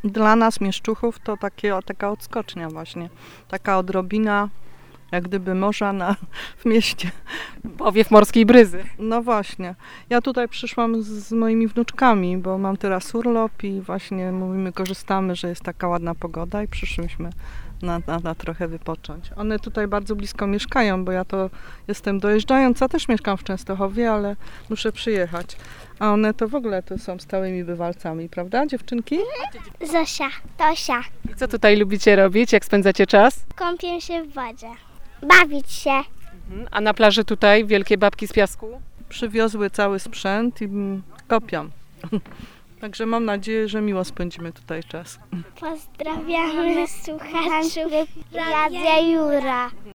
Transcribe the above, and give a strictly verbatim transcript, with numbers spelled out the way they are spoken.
Dla nas, mieszczuchów, to takie, taka odskocznia właśnie. Taka odrobina, jak gdyby morza na, w mieście. Powiew morskiej bryzy. No właśnie. Ja tutaj przyszłam z, z moimi wnuczkami, bo mam teraz urlop i właśnie mówimy, korzystamy, że jest taka ładna pogoda i przyszłyśmy na, na, na trochę wypocząć. One tutaj bardzo blisko mieszkają, bo ja to jestem dojeżdżająca, też mieszkam w Częstochowie, ale muszę przyjechać. A one to w ogóle to są stałymi bywalcami, prawda dziewczynki? Zosia, Tosia. I co tutaj lubicie robić, jak spędzacie czas? Kąpię się w wodzie. Bawić się. Mhm. A na plaży tutaj wielkie babki z piasku? Przywiozły cały sprzęt i mm, kopią. Także mam nadzieję, że miło spędzimy tutaj czas. Pozdrawiamy słuchaczy Radia Jura.